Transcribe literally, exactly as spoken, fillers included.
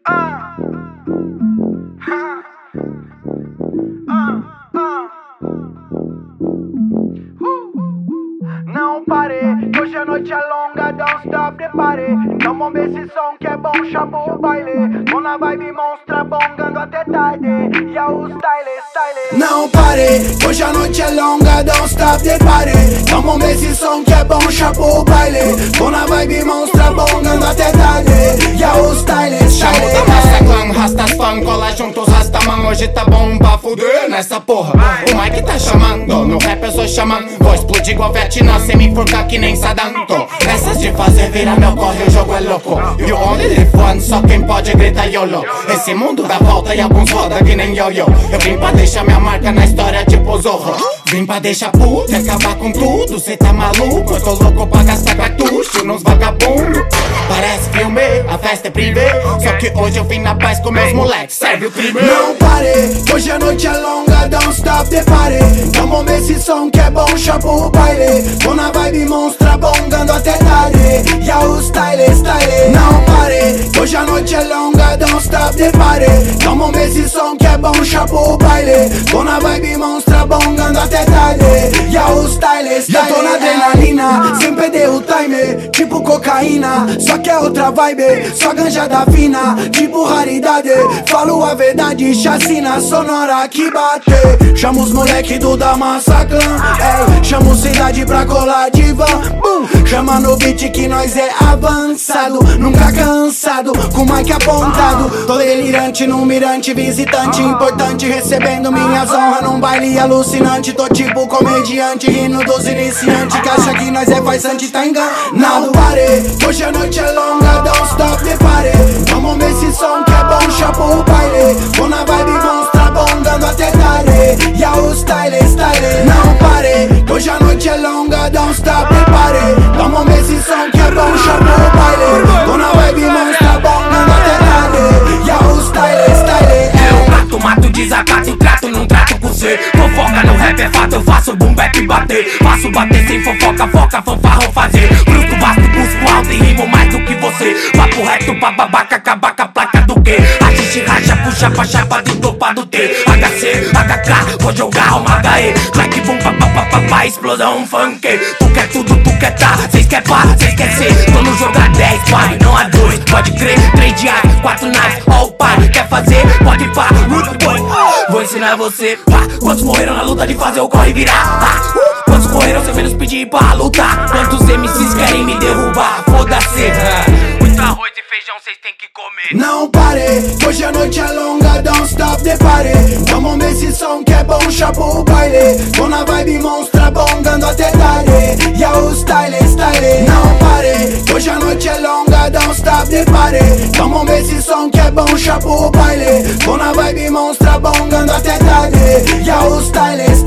Não pare, hoje a noite é longa, don't stop the party. Então vamos ver esse som que é bom, chama o baile. Tô na vibe monstra, bongando até tarde. E é o style, style. Não pare, hoje a noite é longa, don't stop the party. Então vamos ver esse som que é bom, chama o baile. Tô na vibe monstra, bongando até tarde. E é o style, style. Chamo da massa clã, rastas fã, cola juntos, rastaman. Hoje tá bom pra fuder nessa porra. O Mike tá chamando, no rap eu sou xamã. Vou explodir igual Vietnã, sem me enforcar que nem Saddam. Tô nessas de fazer virar meu corre, o jogo é louco. You only live once, só quem pode grita YOLO. Esse mundo dá volta e alguns roda que nem yo-yo. Eu vim pra deixar minha marca na história tipo Zorro. Vim pra deixar puto e acabar com tudo. Cê tá maluco? Eu tô louco pra gastar cartucho nos vagabundos. Parece filme, a festa é privê. Só que hoje eu vim na paz com meus moleques, serve o crime. Não pare, hoje a noite é longa, don't stop the party. Então vamos ver esse som que é bom, chama o baile. Tô na vibe monstra, bongando até tarde. E é o style, style. Não pare, hoje a noite é longa, don't stop the party. Então vamos ver esse som que é bom, chama o baile. Tô na vibe monstra, bongando até tarde. E é o style, style. Eu tô na adrenalina, sem perder o time. Tipo cocaína, só que é outra vibe. Só ganja da fina, tipo raridade. Falo a verdade, chacina sonora que bate. Chama os moleque do da massa clã, ei. Chama o cidade pra colar de van, boom. Chama no beat que nós é avançado. Nunca cansado, com o mic apontado. Tô delirante no mirante, visitante importante. Recebendo minhas honras num baile alucinante. Tô tipo comediante, rindo dos iniciantes. Que acha que nós é faisante, tá enganado. Não pare, hoje a noite é longa, don't stop the party. Vamos ver esse som que é bom, chapa o baile. Tô na vibe monstra, bongando até tarde. E é o style, style. Não pare, hoje a noite é longa, don't stop the party. Vamos ver esse som que é bom, chapa o baile. Tô na vibe monstra, bongando até tarde. E é o style, style. Eu mato, mato, desacato, trato, não trato com cê. Fofoca no rap é fato, eu faço boom bap e bater. Faço bater sem fofoca, foca, fanfarrão fazer. Bruto, vasto, busco alto e rimo mais do que você. Papo reto pra babaca, acabar com a placa do quê? A gente racha, puxa pra chapa do topa do T. H C, H K, vou jogar uma H E. Clack, boom, pa, pa, pa, pa, pa, explosão funk. Tu quer tudo, tu quer tá, cês quer pá, cês quer ser. Tô no jogo a dez, pai, não a dois. Pode crer, três de ar, quatro knives, ó o pai. Quer fazer, pode pá, root boy. Vou ensinar você, pá. Quantos morreram na luta de fazer o corre virar, pá. Quantos correram sem menos pedir pra lutar? Quantos M Cs querem me derrubar? Foda-se, muito arroz e feijão cês tem que comer. Não pare, hoje a noite é longa, don't stop the party. Vamos ver esse som que é bom, chapa o baile. Tô na vibe monstra, bongando até tarde. E é o style, style. Não pare, hoje a noite é longa, don't stop the party. Vamos ver esse som que é bom, chapa o baile. Tô na vibe monstra, bongando até tarde. E é o style, style.